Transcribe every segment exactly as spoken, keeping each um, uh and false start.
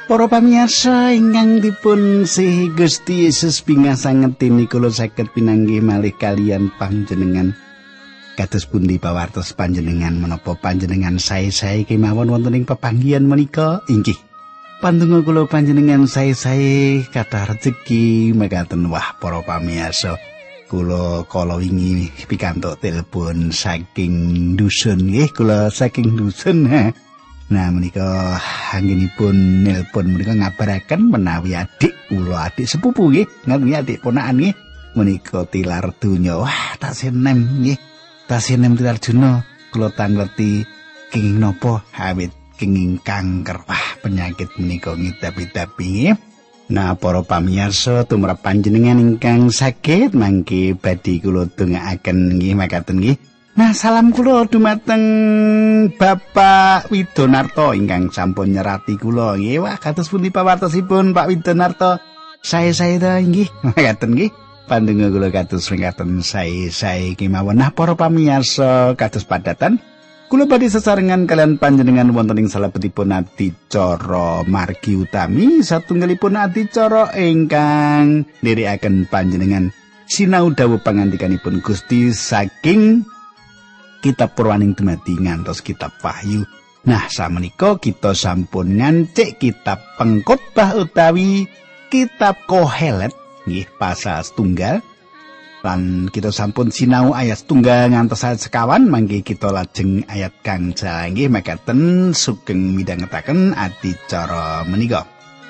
Para pamirsa ingkang dipun sih Gusti Yesus bingah sanget ini kula saged pinanggih malih kalian panjenengan. Kados pundi pawartos panjenengan menapa panjenengan sae-sae kemawon wonten ing pepanggihan menika inggih. Pandonga kula panjenengan sae-sae kathah rejeki mekaten wah para pamirsa. Kula kala wingi pikantuk telepon saking dusun nggih kula saking dusun ha. Nah menika anggenipun nelpon menika ngabaraken menawi adik kula adik sepupu nggih nggih adik ponakan nggih menika tilar donya. Wah tasih nem nggih. Tasih nem tilar donya kula tangleti kenging napa awit kenging kanker. Wah penyakit menika ngidap-idapi nggih. Nah para pamirsa tumrap panjenengan ingkang saged mangke badhe kula dongaaken nggih makaten nggih. Nah salam kula dumateng Bapak Widonarto ingkang sampun nyerati kula nggih. Wah kados pundi pawartosipun Pak Widonarto? Sae-sae ta nggih. Makaten nggih. Pandonga kula kados mekaten sae-sae kemawon. Nah para pamirsa kados padatan kula badhe sesarengan kalian panjenengan wonten ing salebetipun adicara margi utami satunggalipun adicara ingkang nirikaken panjenengan sinau dawuh pangandikanipun Gusti saking Kitab Purwaning dumadi ngantos Kitab Wahyu. Nah, samenika kita sampun ngancik Kitab Pengkhotbah utawi Kitab Kohelet nggih pasal setunggal. Lan kita sampun sinau ayat setunggal ngantos ayat sekawan mangke kita lajeng ayat kang nggih mekaten sugeng midhangetaken adicara menika.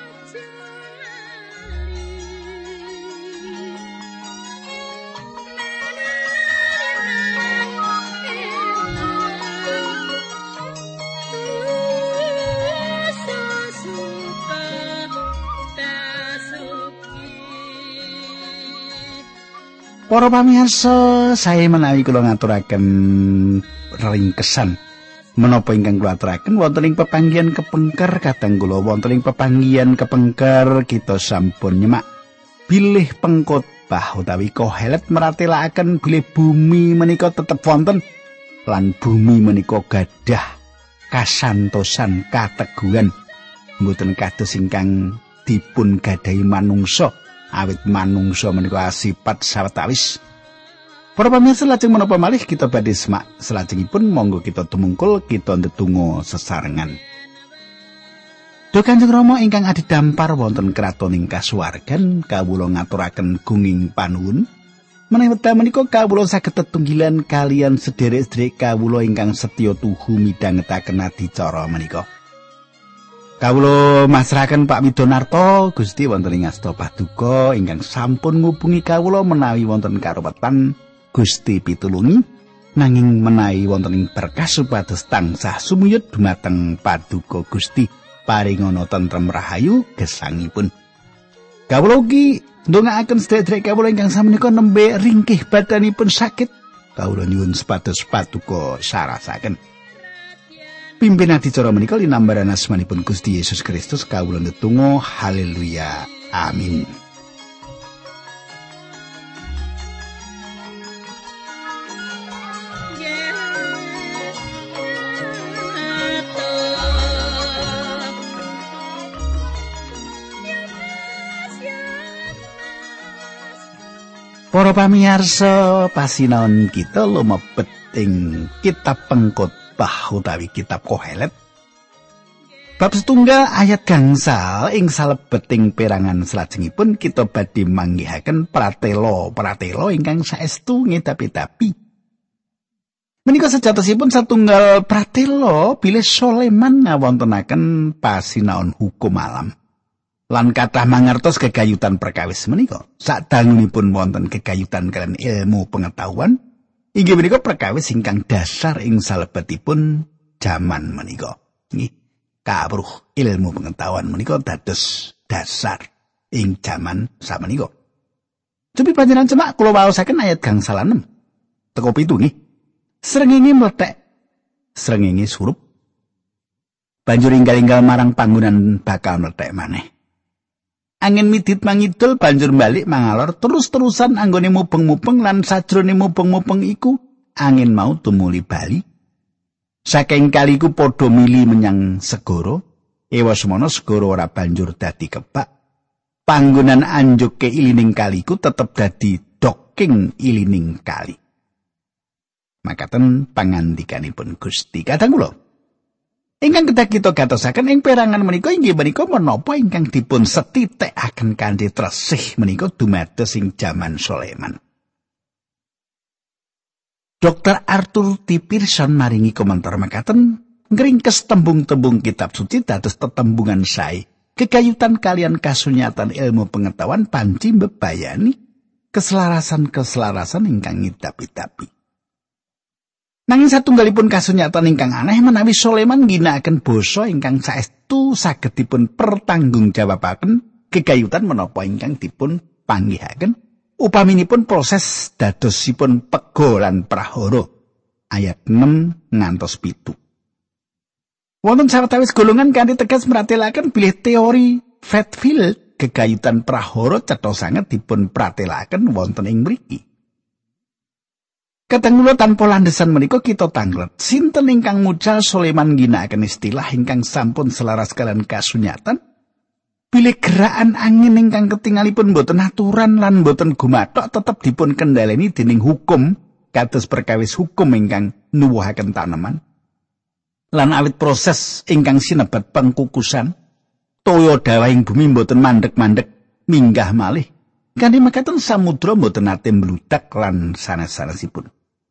Para pamirsa, saya menawi kula ngaturaken ringkesan menapa ingkang kula aturaken wonten ing pepanggihan kepengker kadang kula wonten ing pepanggihan kepengker kita sampun nyemak bilih pengkhotbah utawi Kohelet meratelaken bilih bumi menika tetep wonten lan bumi menika gadah kasantosan kateguhan mboten kados ingkang dipun gadahi manungsa. Awit manungsa menika sifat sawetawis. Para pamirsa lajeng menapa malih kita badhe semak salajengipun monggo kita tumungkul kita ndedonga sesarengan. Duh Kanjeng Rama ingkang adidampar wonten kraton ing kasuwargan kawula ngaturaken gunging panuwun menawi wekdal menika kawula saged tetunggilan kalian sederek-sederek kawula ingkang setya tuhu midhangetaken adicara menika. Kawula masrahaken Pak Widonarto Gusti wonten ing asta paduka ingkang sampun ngubungi kawula menawi wonten karuwetan Gusti pitulungi nanging menawi wonten ing berkah supados tansah sumuyut dumateng paduka Gusti paringana tentrem rahayu gesangipun. Kawula ugi ndongaaken sedherek kawula ingkang samenika nembe ringkih badanipun sakit. Kawula nyuwun supados paduka sarasaken. Pimpin adicara menika linambaran asmanipun Gusti Yesus Kristus kawula ndedonga haleluya amin. Para pamirsa pasinaon kita lumebet ing Kitab Pengkhotbah Bah utawi Kitab Kohelet bab setunggal ayat gangsal ing salebeting perangan salajengipun kita badhe manggihaken pratela-pratela ingkang saestu ngedapi-dapi. Menika sejatosipun satunggal pratela bilih Soleman ngawontenaken pasinaon hukum alam. Lan kathah mangertos gegayutan perkawis menika. Sadangunipun wonten gegayutan kaliyan ilmu pengetahuan inggih menika perkawis ingkang dasar ing salebetipun jaman menika. Nggih, kawruh ilmu pengetahuan menika dados dasar ing jaman samenika. Cobi panjenengan cemak kula waosaken ayat gangsal enem. Teko pitu nggih. Srengenge mlethek, srengenge surup. Banjur inggal-inggal marang panggonan bakal mlethek maneh. Angin midit mangidul banjur balik mangalor terus-terusan anggone mubeng-mubeng lan sajrone mubeng-mubeng iku angin mau tumuli bali. Saking kaliku padha mili menyang segara Ewa semono segara ora banjur dadi kebak. Panggonan anjuke ilining kaliku tetep dadi doking ilining kali. Makaten pangandikanipun Gusti. Kadang kula ingkang kedah kita gatosaken ing perangan menika inggih menika menapa ingkang dipun setitikaken kanthi tresih menika dumados ing jaman Sulaiman. Doktor Arthur T. Pearson maringi komentar makaten ngringkes tembung-tembung kitab suci dados tetembungan sae. Kegayutan kalian kasunyatan ilmu pengetahuan panci mbebayani keselarasan-keselarasan ingkang ngidapi-dapi. Nanging satunggalipun kasunyatan ingkang aneh menawi Sulaiman ngginakaken basa ingkang saestu saged dipun pertanggungjawabaken kegayutan menapa ingkang dipun panggihaken upaminipun proses dadosipun pega lan prahara ayat enam ngantos pitu. Wonten sawetawis golongan kanthi tegas meratelaken bilih teori Fatfield kegayutan prahara cetha sanget dipun pratelaken wonten ing mriki. Kadang kula tanpa landhesan menika kita tanglet sinten ingkang mucal Sulaiman ngginakaken istilah ingkang sampun selaras kalian kasunyatan bilih gerakan angin ingkang ketingalipun boten aturan lan boten gumathok tetep dipun kendhaleni dening hukum kados perkawis hukum ingkang nuwuhaken taneman. Lan awit proses ingkang sinebat pengkukusan toya dawahing bumi mboten mandhek-mandhek minggah malih kanthi mekaten samudra mboten nate mbludak lan sanes-sanesipun.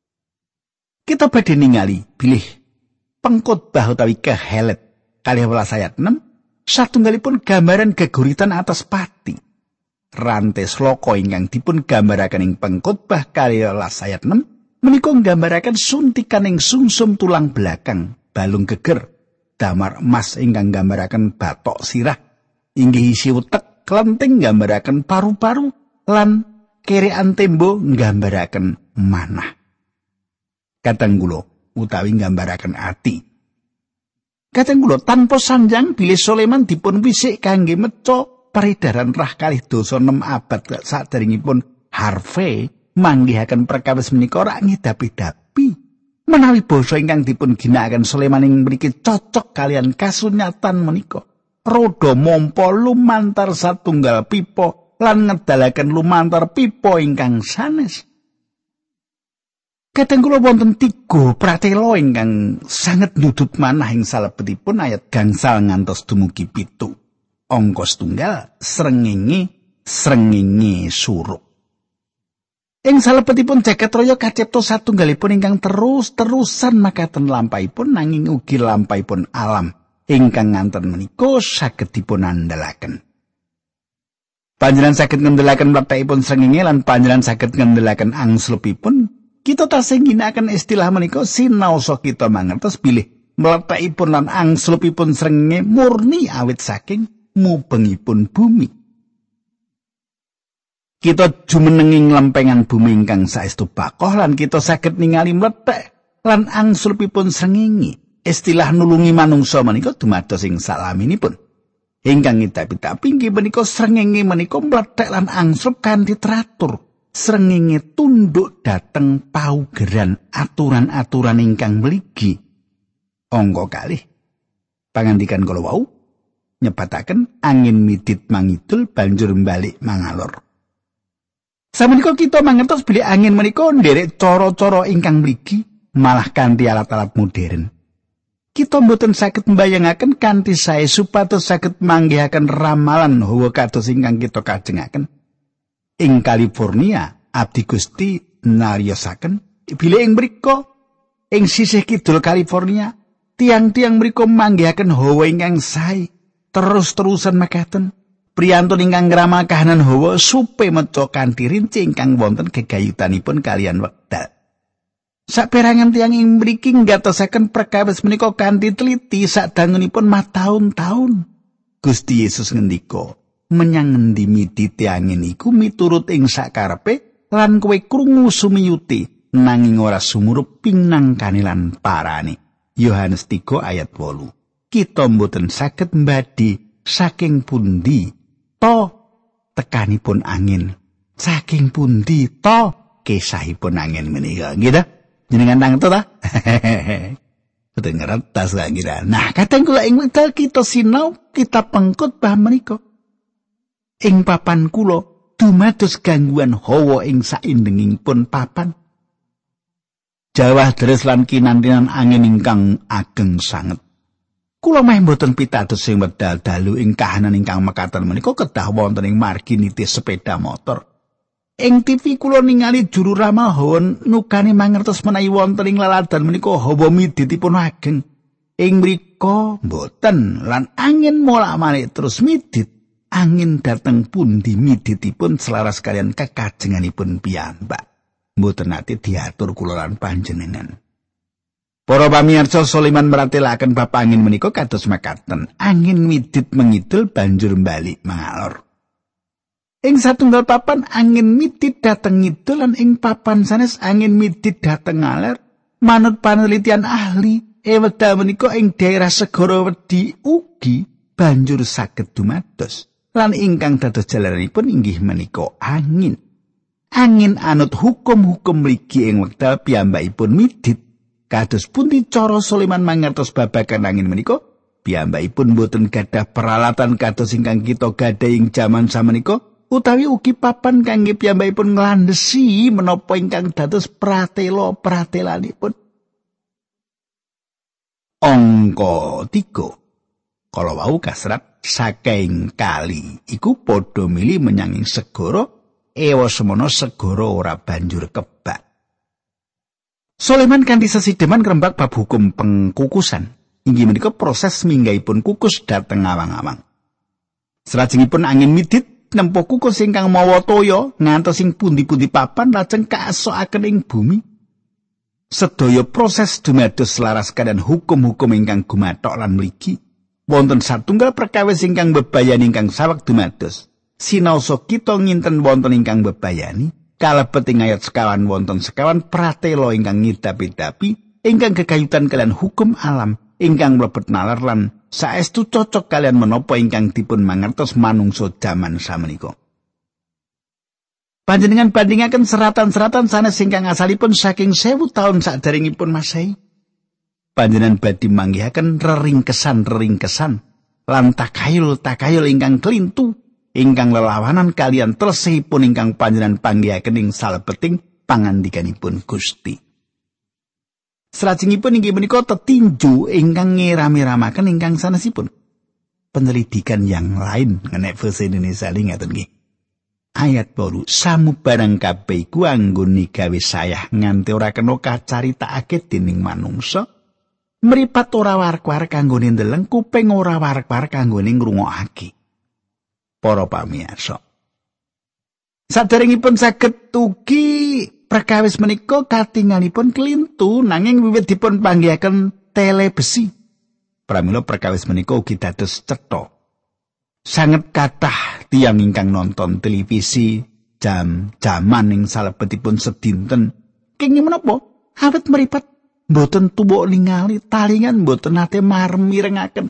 Kita badhe ningali bilih pengkhotbah utawi kehelet kalih welas ayat enam satunggalipun gambaran geguritan atas pati. Rantai sloka ingkang dipun gambaraken ing pengkhotbah kalih welas ayat enam menika nggambaraken suntikan ing sungsum tulang belakang balung geger, damar emas ingkang nggambaraken batok sirah, inggih isi utek, klenting nggambaraken paru-paru, lan kerekan tembo nggambaraken manah. Kadang kula utawi nggambaraken ati. Kadang kula tanpa sanjang bilih Sulaiman dipun wisik kangge meca peredaran rah kalih dasa enam abad saderengipun Harvey manggihaken perkawis menika ora ngidapi-dapi. Menawi basa ingkang dipun ginakaken Sulaiman ing mriki cocok kalian kasunyatan menika. Rodo mompo lumantar satunggal pipa lan ngedalaken lumantar pipa ingkang sanes. Kadang kula wonten tiga pratela ingkang sanget nyudut manah ing salebetipun ayat gangsal ngantos dumugi pitu. Angka setunggal srengenge srengenge suruk. Ing salebetipun jagat raya kacipta satunggalipun ingkang terus-terusan makaten lampahipun nanging ugi lampahipun alam ingkang nganten menika saged dipun andhalaken. Panjenengan saged ngendhelaken mlethekipun srengenge lan panjenengan saged ngendhelaken angslepipun. Kita tasih ngginakaken istilah menika sinaosa kita mangertos bilih mlethekipun lan angslepipun srengenge murni awit saking mubengipun bumi. Kita jumenenging lempengan bumi ingkang saestu bakoh lan kita saged ningali mlethek lan angsulipun srengenge. Istilah nulungi manungsa menika dumados ing salaminipun. Ingkang ngidapi-dapi inggih menika srengenge menika mlethek lan angsup kanthi teratur. Srengenge tunduk dhateng paugeran aturan-aturan ingkang mligi. Angka kalih pangandikan kala wau nyebataken angin midit mangidul banjur mbalik mangalor. Samenika kita mangertos bilih angin menika nderek cara-cara ingkang mligi malah kanthi alat-alat modern. Kita mboten saged mbayangaken kanthi sae supados saged manggihaken ramalan hawa kados ingkang kita kajengaken. Ing California, abdi Gusti nariyosaken bilih ing mriku ing sisih kidul California, tiang-tiang mriku manggihaken hawa ingkang sae terus-terusan makaten. Priyantun ingkang ngrama kahanan hawa supe meca kanthi rinci ingkang wonten gegayutanipun kalian wekdal. Saperangan tiyang ing mriki nggatosaken perkawis menika kanthi teliti sadangunipun mataun-taun. Gusti Yesus ngendika, "Menyang ngendi miti tiyangin iku miturut ing sakarepe lan kowe krungu sumiyuti nanging ora sumurup pinangkane lan parane." Yohanes tiga ayat wolu. Kita mboten saged mbadi saking pundi to tekanipun angin, saking pundi to kesahipun angin menika. Gitu. Jenengan nangto ta? Boten ngertos kira. Nah, kadang kula ing wekdal kita sinau kitab pengkhotbah menika. Ing papan kula dumados gangguan hawa ing saindengipun papan. Jawah deres lan kinantinan angin ingkang ageng sanget. Kula meh mboten pitados sing wedal dalu ing kahanan ingkang mekaten menika kedah wonten ing margi nitis sepeda motor. Ing T V kula ningali juru ramal hawa nukani mangertos menawi wonten ing laladan menika hawa miditipun ageng. Ing mriku mboten lan angin molak-malik terus midit. Angin dateng pundi miditipun selaras kalian kekajenganipun piyambak. Mboten nate diatur kula lan panjenengan. Para pamirsa Sulaiman meratelaken bab angin menika kados mekaten. Angin midit mengidul banjur balik mangalor. Ing satunggal papan angin midit dhateng ngidul lan ing papan sanes angin midit dhateng ngaler. Manut panelitian ahli, ewedal menika ing daerah segara wedi ugi banjur saged dumados. Lan ingkang dados jalanipun inggih menika angin. Angin anut hukum-hukum mligi ing wekdal piyambakipun midit. Kados pundi cara Sulaiman mangertos babagan angin menika? Piyambakipun boten gadah peralatan kados ingkang kita gadah ing jaman samenika. Utawi ugi papan kangge piyambakipun nglandhesi menapa ingkang dados pratela-pratelanipun. Angka tiga. Kala wau kasrat saking kali iku padha mili menyang ing segara, ewa semono segara ora banjur kebak. Sulaiman kanthi sesideman ngrembak bab hukum pengkukusan. Inggih menika proses minggahipun kukus dhateng awang-awang. Salajengipun angin midit nempuh kukus ingkang mawa toya ngantos ing pundi-pundi papan lajeng kaasokaken ing bumi. Sedaya proses dumados selaras kaliyan hukum-hukum ingkang gumathok lan mligi. Wonten satunggal perkawis ingkang bebayani ingkang saweg dumados. Sinaosa kita nginten wonten ingkang bebayani, kalebet ing ayat sekawan wonten sekawan pratela ingkang ngidapi-dapi, ingkang gegayutan kaliyan hukum alam, ingkang mlebet nalar lan saestu cocok kalian menapa ingkang dipun mangertos manungsa jaman samenika. Panjenengan bandingaken seratan-seratan sanes ingkang asalipun saking sewu taun saderengipun Masehi. Panjenengan badhe manggihaken reringkesan-reringkesan lan takayul-takayul ingkang kelintu, ingkang lelawanan kalian tresihipun ingkang panjenengan panggihaken ing salebeting pangandikanipun Gusti. Salajengipun inggih menika tetinju ingkang ngiram-iramaken ingkang sanesipun. Penyelidikan yang lain ngenek versi Indonesia ngaten nggih. Ayat baru samubarang kabeh iku anggone gawe sayah nganti ora kena kacaritakake dening manungsa. Mripat ora warek-warek kanggone ndeleng, kuping ora warek-warek kanggone ngrungokake. Para pamirsa. Saderengipun saged ugi perkawis menika katingalipun kelintu nanging wiwit dipun panggihaken telebesi. Pramila perkawis menika ugi dados cetha. Sanget kathah tiyang ingkang nonton televisi jam-jaman ing salebetipun sedinten. Kenging menapa? Awit mripat mboten tuwuk ningali, talingan mboten nate marmirengaken.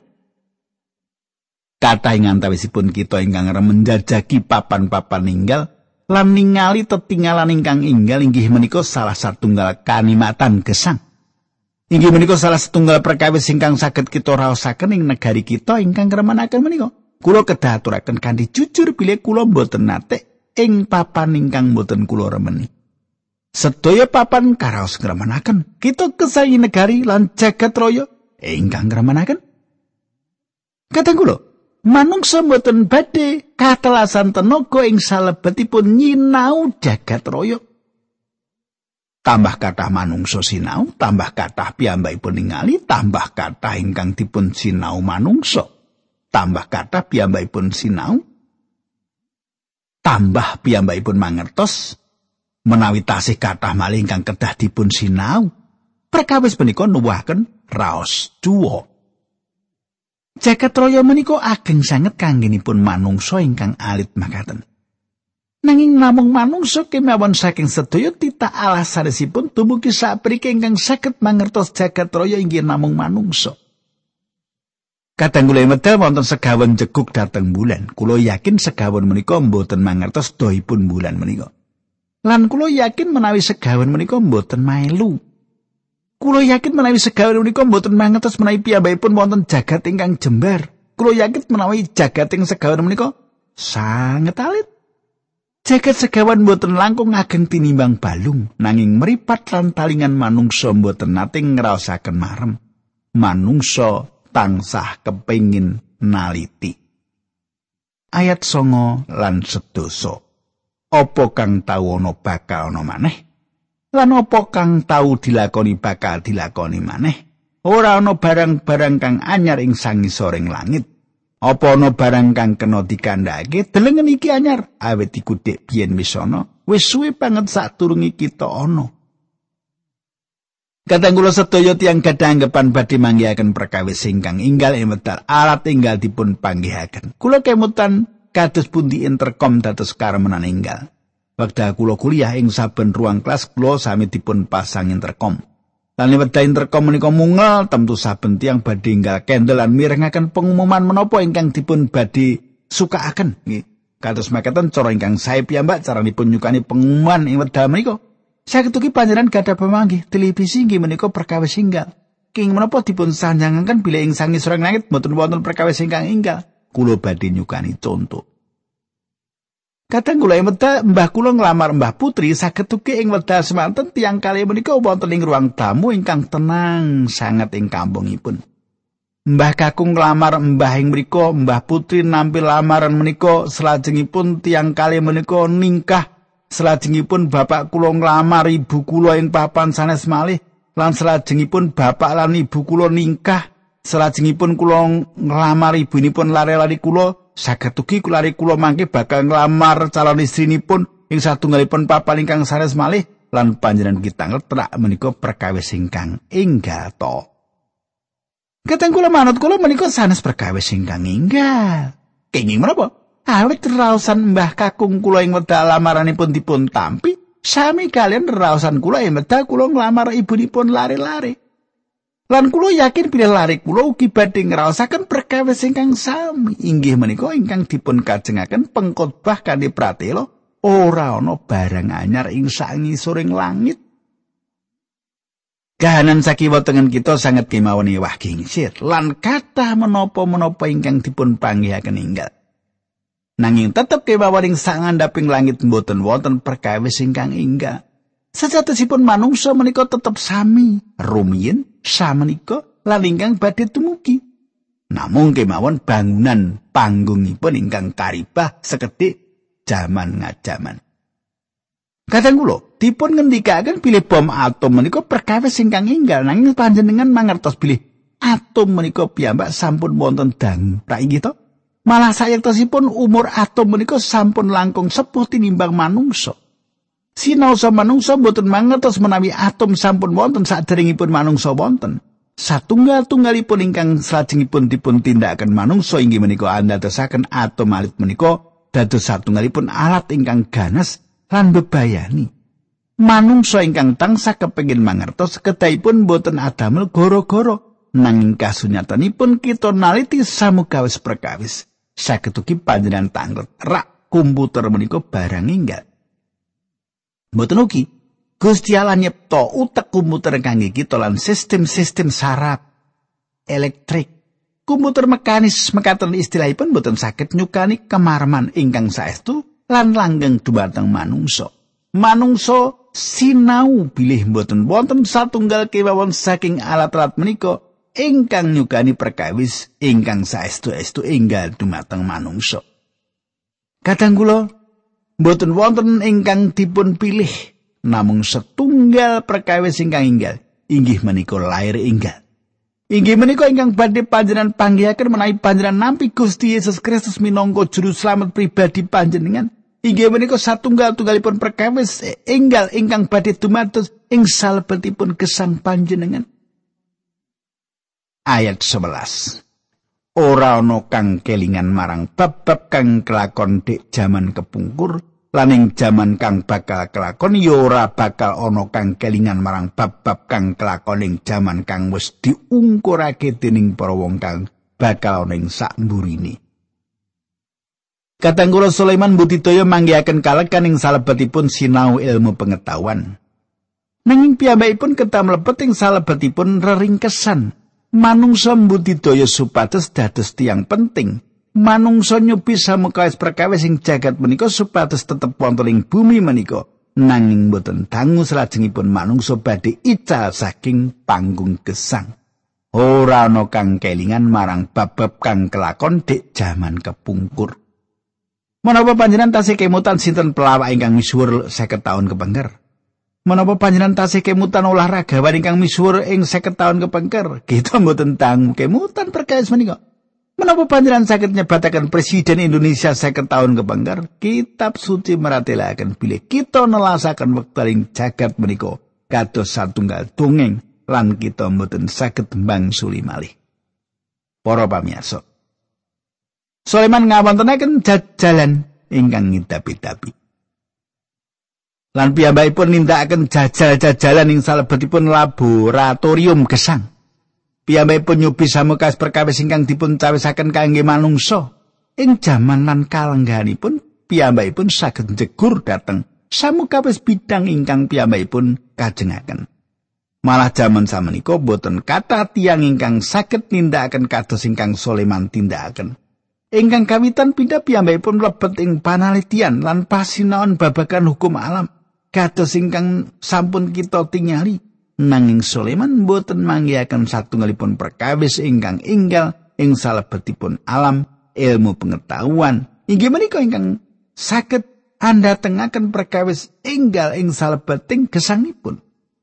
Kathah ing antawisipun kita ingkang menjajaki papan-papan ninggal lan ningali tetinggalan ingkang inggal inggih menika salah satunggal kanikmatan gesang. Inggih menika salah satunggal perkawis ingkang saged kita raosaken ing negari kita ingkang gremanaken menika. Kula kedah aturaken kanthi jujur bilih kula mboten nate ing papan ingkang mboten kula remeni. Sedaya papan karaos gremanaken. Kita kesayi negari lan jagat raya ingkang gremanaken. Kadang kula manungsa mboten badhe katelasan tenaga ing salebetipun nyinau jagat raya. Tambah kathah manungsa sinau, tambah kathah piyambakipun ningali, tambah kathah ingkang dipun sinau manungsa. Tambah kathah piyambakipun sinau, tambah piyambakipun mangertos menawi tasih kathah malih ingkang kedah dipun sinau. Perkawis menika nuwuhaken raos duwa. Jagat raya menika ageng sanget kanggenipun manungsa ingkang alit makaten. Nanging namung manungsa kemawon saking sedaya titah alas sanesipun dumugi sapriki ingkang saged mangertos jagat raya inggih namung manungsa. Kadang kula medal wonten segawon jeguk dhateng bulan. Kula yakin segawon menika mboten mangertos dohipun bulan menika. Lan kula yakin menawi segawon menika mboten melu. Kula yakin menawi segawon menika mboten mangertos menawi piyambakipun wonten jagat ingkang jembar. Kula yakin menawi jagat ing segawon menika sanget alit. Jagat segawon mboten langkung ageng tinimbang balung, nanging mripat lan talingan manungsa mboten nate ngraosaken marem. Manungsa tansah kepengin naliti. Ayat songo lan sedasa. Apa kang tau ana bakal ana maneh? Lan apa kang tau dilakoni bakal dilakoni maneh? Ora ana barang-barang kang anyar ing sangisoring langit. Apa ana barang kang kena dikandhakake? Delengen iki anyar, awit iku dek biyen wis ana, wis suwe banget saturunge kita ana. Kadang kula sedaya tiyang gadah anggapan badhe manggihaken perkawis ingkang enggal ing wekdal alat enggal dipun panggihaken. Kula kemutan kados pundi interkom dados karemenan enggal. Wekdal kula kuliah ing saben ruang kelas kula sami dipun pasang interkom. Lan wekdal interkom menika mungel tentu saben tiyang badhe enggal kendel lan mirengaken pengumuman menapa ingkang dipun badhe sukaaken. Nggih. Kados makaten cara ingkang sae piyambak caranipun nyukani pengumuman ing wekdal menika. Saged ugi panjenengan gadah pamanggih televisi inggih menika perkawis enggal. King menapa dipun sanjangaken bilih ing sangisoring langit mboten wonten perkawis ingkang enggal. Kula badhe nyukani conto. Kadang kula ing wekdal mbah kula nglamar Mbah Putri saged ugi ing wekdal semanten tiyang kalih menika wonten ing ruang tamu ingkang tenang sanget ing kampungipun. Mbah kakung nglamar mbah ing mriku, Mbah Putri nampi lamaran menika salajengipun tiyang kalih menika ningkah. Salajengipun bapak kula nglamar ibu kula ing papan sanes malih lan salajengipun bapak lan ibu kula ningkah. Salajengipun kula nglamar ibunipun lare-lare kula. Saged ugi kulari kula mangke bakal nglamar calon istrinipun ing satunggalipun papan ingkang sanes malih lan panjenengan kita ngetrak menika perkawis ingkang enggal to. Kateng kula manut kula menika sanes perkawis ingkang enggal. Kenging menapa? Awit raosan mbah kakung kula ing wekdal lamaranipun dipun tampi, sami kalian raosan kula ing wekdal kula nglamar ibunipun lare-lare. Lan kula yakin bilih lare kula ugi badhe ngraosaken perkawis ingkang sami inggih menika ingkang dipun kajengaken pengkhotbah kanthi pratela ora ana barang anyar ing sangisoring langit. Kahanan sakiwa tengen kita sanget kemawon ewah gingsir lan kathah menapa-menapa ingkang dipun panggihaken enggal. Nanging tetep kemawon ing sangandhaping langit mboten wonten perkawis ingkang enggal. Sejatosipun manungsa menika tetep sami, rumiyin samenika lan ingkang badhe tumugi. Namung kemawon bangunan panggungipun ingkang karibah sekedhik jaman ngajaman. Kadang kula dipun ngendikaken bilih bom atom menika perkawis ingkang enggal nanging panjenengan mangertos bilih atom menika piyambak sampun wonten dangu. Ra inggih to? Malah sayektosipun umur atom menika sampun langkung sepuh tinimbang manungsa. Sinaosa manungsa boten mangertos menawi atom sampun wonten saderengipun manungsa wonten. Satunggal-tunggalipun ingkang salajengipun dipun tindakaken manungsa inggih menika andadosaken atom alit menika dados satunggalipun alat ingkang ganas lan bebayani. Manungsa ingkang tansah kepengin mangertos kedahipun boten adamel goro-goro nanging kasunyatanipun kita naliti samukawis perkawis. Saged ugi panjenengan tanglet rak komputer menika barang enggal. Mboten ugi Gusti Allah nyipta utek komputer kangge kita lan sistem-sistem saraf elektrik. Komputer mekanis mekaten istilahipun mboten saged nyukani kemarman ingkang saestu lan langgeng dumateng manungsa. Manungsa sinau bilih mboten wonten satunggal kewawon saking alat-alat menika ingkang nyukani perkawis ingkang saestu-estu enggal dumateng manungsa. Kadang kula mboten wonten ingkang dipun pilih, namung setunggal perkawis ingkang enggal, inggih menika lair enggal. Inggih menika ingkang badhe panjenengan panggihaken menawi panjenengan nampi Gusti Yesus Kristus minangka juru slamet pribadi panjenengan. Inggih menika satunggal-tunggalipun perkawis enggal ingkang badhe dumados ing salebetipun gesang panjenengan. Ayat sebelas. Ora ana kang kelingan marang bab-bab kang kelakon dek jaman kepungkur lan ing jaman kang bakal kelakon ya ora bakal ana kang kelingan marang bab-bab kang kelakon ing jaman kang wis diungkurake dening para wong kang bakal ana ing sakmburine. Kadang kula Sulaiman Budidaya manggihaken kalekan ing salebetipun sinau ilmu pengetahuan. Nanging piyambakipun kedah mlebet ing salebetipun reringkesan. Manungsa mbudidaya supados dados tiyang penting. Manungsa nyubi samukawis perkawis ing jagat menika supados tetep wonten ing bumi menika. Nanging boten dangu salajengipun manungsa badhe ical saking panggung gesang. Ora ana kang kelingan marang bab-bab kang kelakon dek jaman kepungkur. Menapa panjenengan tasih kemutan sinten pelawak ingkang misuwur seket taun kepengker? Menapa panjenengan tasih kemutan olahragawan ingkang misuwur ing seket taun kepengker? Kita mboten dangu kemutan perkawis menika. Menapa panjenengan saged nyebataken Presiden Indonesia seket taun kepengker? Kitab suci meratelaken bilih kita nelasaken wekdal ing jagat menika kados satunggal dongeng lan kita mboten saged mbangsuli malih. Para pamirsa, Sulaiman ngawontenaken jajalan ingkang ngidapi-dapi. Lan piyambakipun nindakaken jajal-jajalan ing salebetipun laboratorium gesang. Piyambakipun nyubi samukawis perkawis ingkang dipun cawisaken kangge manungsa. Ing jaman lan kalengganipun piyambakipun saged njegur dhateng samukawis bidang ingkang piyambakipun kajengaken. Malah jaman samenika boten kathah tiyang ingkang saged nindakaken kados ingkang Sulaiman tindakaken. Ingkang kawitan pindah piyambakipun mlebet ing panalitian lan pasinaon babagan hukum alam. Kados ingkang sampun kita tingali, nanging Sulaiman boten manggihaken satunggalipun perkawis ingkang enggal ing salebetipun alam ilmu pengetahuan. Inggih menika ingkang saged andhatengaken perkawis enggal ing salebeting gesangipun.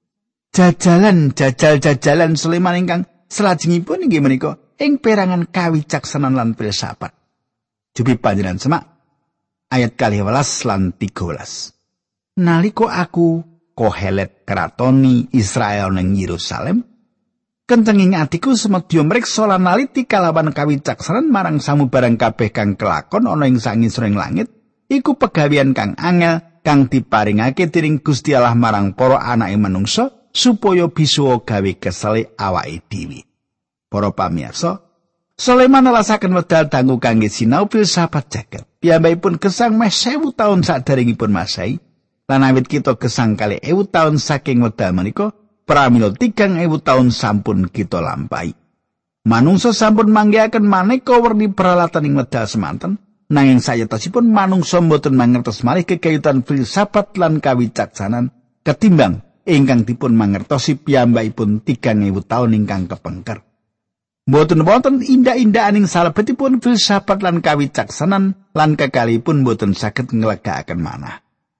Jajalan jajal-jajalan Sulaiman ingkang salajengipun inggih menika ing perangan kawicaksanan lan filsafat. Jupi panjenengan semak ayat kalih welas lan tiga welas. Naliko aku kohelet kratoni Israel ning Yerusalem, kencenging atiku semedya mriksa lan naliti kalawan kawicaksanan marang samubarang kabeh kang kelakon ana ing sangisoring langit, iku pegawean kang angel kang diparingake dening Gusti Allah marang para anake manungsa supaya bisa gawe kesele awake dhewe. Para pamirsa, Sulaiman nelasaken wedal dangu kangge sinau filsafat jagat. Piyambakipun gesang meh sewu taun saderengipun Masehi. Lan awit kita gesang kalih ewu taun saking wedal menika, pramila tigang ewu taun sampun kita lampahi. Manungsa sampun manggihaken maneka werni peralatan ing wedal semanten, nanging sayatosipun manungsa mboten mangertos malih kekayutan filsafat lan kawicaksanan ketimbang ingkang dipun mangertosi piyambakipun tigang ewu taun ingkang kepengker. Mboten wonten indah-indahan ing salebetipun filsafat lan kawicaksanan lan kekalihipun mboten saged nglegakaken manah.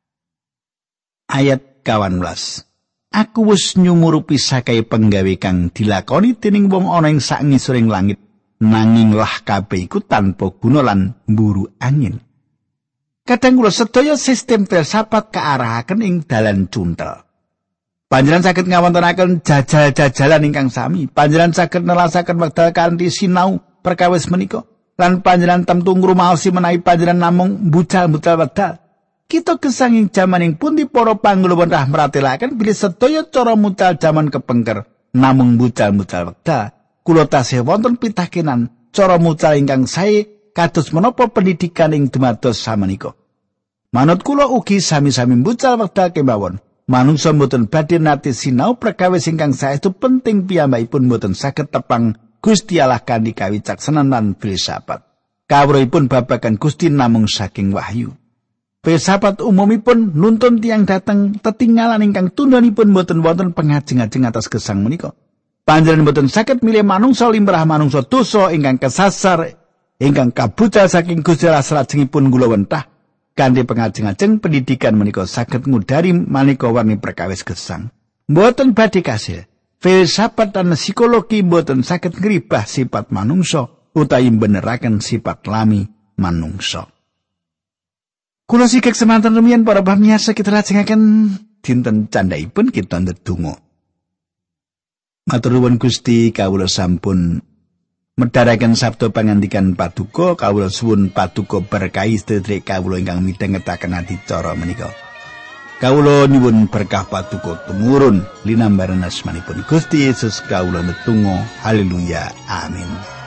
Ayat kawan belas. Aku wis nyumurupi sakai penggawe kang dilakoni dening wong ana ing sangisoring langit, nanging lah kabeh iku tanpa guna lan mburu angin. Kadang kula sedaya sistem filsafat kaarahaken ing dalan cuntel. Panjenengan saged ngawontenaken jajal-jajalan ingkang sami. Panjenengan saged nelasaken wekdal kanthi sinau perkawis menika. Lan panjenengan temtu ngrumaosi menawi panjenengan namung mbucal-mbucal wekdal. Kita gesang ing jaman ing pundi para panggulawan rah meratelaken bilih sedaya cara mucal jaman kepengker namung mbucal-mbucal wekdal. Kula tasih wonten pitakenan cara mucal ingkang sae kados menapa pendidikan ing dumados samenika. Manut kula ugi sami-sami mbucal wekdal kemawon. Manungsa mboten badhe nate sinau perkawis ingkang saestu penting piyambakipun mboten saged tepang Gusti Allah kanthi kawicaksanan lan filsafat. Kawruhipun babagan Gusti namung saking wahyu. Filsafat umumipun nuntun tiyang dateng tetinggalan ingkang tundhonipun mboten wonten pengajeng-ajeng atas gesang menika. Panjenengan mboten saged milih manungsa limrah manungsa dosa ingkang kesasar ingkang kabucal saking Gusti Allah salajengipun kula wentah. Kanthi pengajeng-ajeng pendidikan menika saged ngudari maneka warni perkawis gesang. Mboten badhe kasil. Filsafat lan psikologi mboten saged ngribah sifat manungsa utawi beneraken sifat lami manungsa. Kula sikek semanten rumiyin para pamirsa kita lajengaken dinten candhaipun kita ndedonga. Matur nuwun Gusti kawula sampun medharaken sabda pangandikan paduka kawula suwun paduka berkahi sedherek kawula ingkang midhangetaken adicara menika. Kawula nyuwun berkah paduka tumurun linambaran asmanipun Gusti Yesus kawula ndedonga haleluya amin.